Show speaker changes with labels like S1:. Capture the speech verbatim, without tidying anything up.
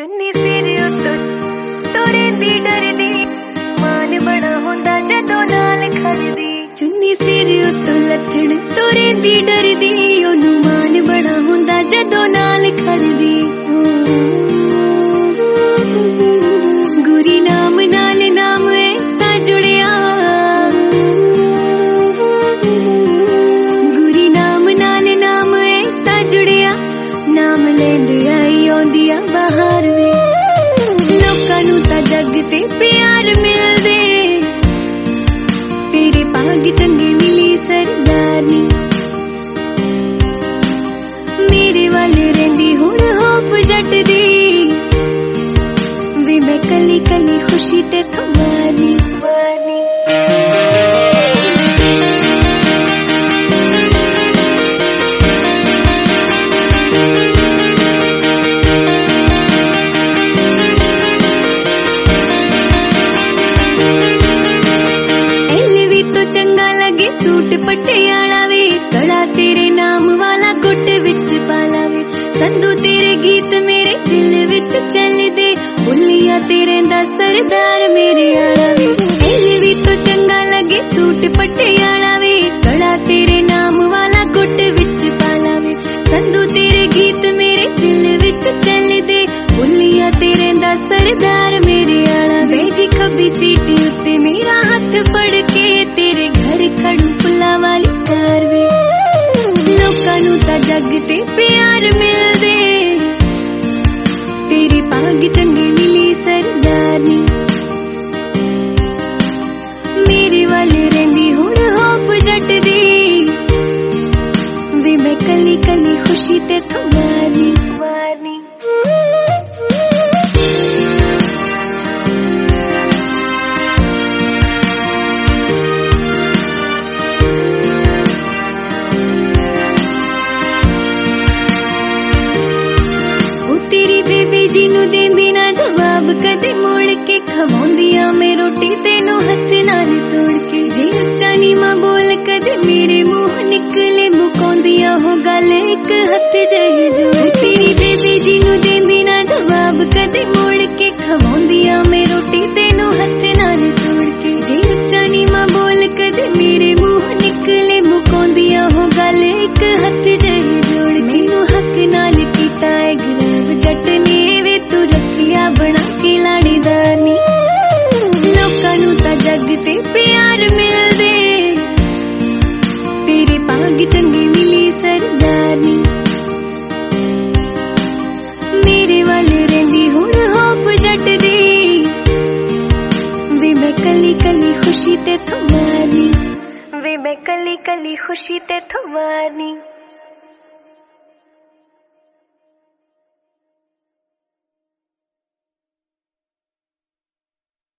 S1: चुन्नी सिर उत्तों तोरेंदी डरदी मान बड़ा होंदा जदों नाल खड़दी चुन्नी सिर उत्तों लथड़ तोरेंदी डरदी ओनू मान बड़ा होंदा जदों नाल खड़दी गुरी नाम नाल नाम ऐसा जुड़िया गुरी नाम नाल नाम ऐसा जुड़िया नाम लेंदे आई आउंदिया बाहर वे लोकां नूं तां जग ते प्यार मिलदे तेरे भाग चंगे मिली सरदारनी मेरे वाले रहिंदी हुण होप जट दी वे मैं कली कली खुशी ते थमानी चंगा लगे सूट पटियाला वे कड़ा तेरे नाम वाला गुट विच पाला वे संधू तेरे गीत मेरे दिल विच चल दे बुलिया तेरे दा सरदार मेरे आला वे दिल भी तो चंगा लगे सूट पटियाला वे कड़ा तेरे नाम वाला गुट विच पाला वे संधू तेरे गीत मेरे दिल विच चल दे बुलिया तेरे दा सरदार मेरे आला वे जी खब्बी सीट उत्ते मेरा हाथ फड़ के तेरे घर खड़ू फुल्ला वाली कार वे लोकां नूं तां जग ते प्यार मिलदे तेरी भाग चंगे मिली सरदारनी मेरे वाले रहिंदी हुण होप जट दी वे मैं कली कली खुशी ते थमानी तेरी बेबी जी नू देंदी ना जवाब कदे मोड़ के खवाउंदिया मैं रोटी तेनू हथ नाल तोड़ के जे उच्चा नीवा बोल कदे मेरे मुंह निकले मुकाउंदिया हो गल एक हथ जही जोड़ तेरी बेबी जी नू देंदी ना जवाब कदे मोड़ के खवाउंदिया मैं रोटी तेनू हथ नाल तोड़ के जे उच्चा नीवा बोल कदे मेरे मुंह निकले मुकाउंदिया हो गल एक हथ जही जोड़ मैनू हक नाल कीता है गिरव जट ने वे तू रखिया बना के लाड़ीदारनी लोकां नूं तां जग ते प्यार मिलदे तेरे भाग चंगे मिली सरदारनी मेरे वाले रहिंदी हुण होप जट दी वे मैं कली कली खुशी ते थमानी वे मैं कली कली खुशी ते थमानी।